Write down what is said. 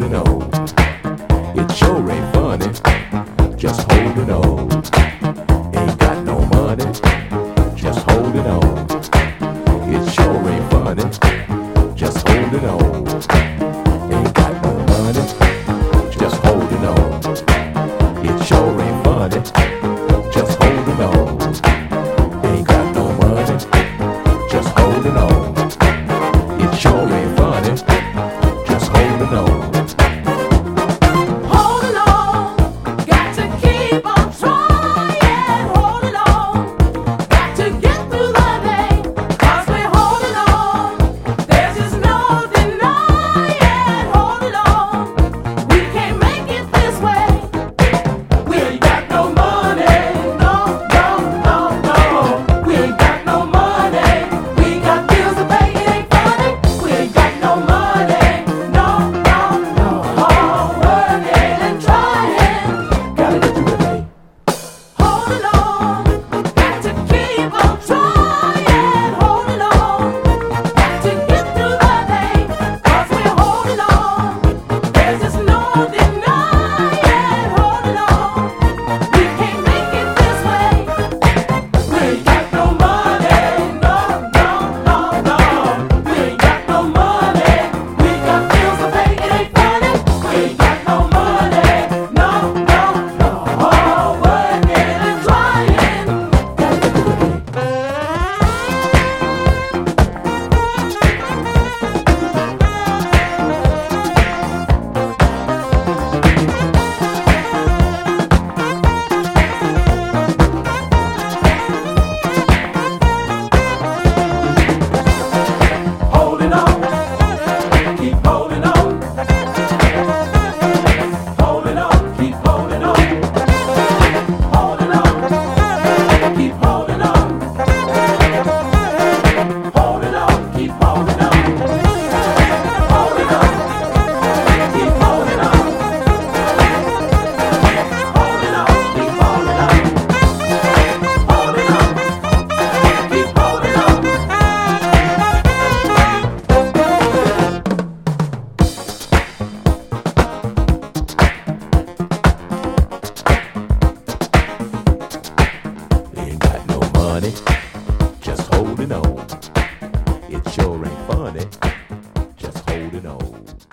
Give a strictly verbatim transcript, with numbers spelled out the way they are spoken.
holding on. It sure ain't funny, just holding on. Ain't got no money, just holding on. It sure ain't funny, just holding on. Ain't got no money, just holding on. It sure ain't funny, just holding on. Ain't got no money, just holding on. It sure ain't funny, just holding on. Just holding on. It sure ain't funny, just holding on.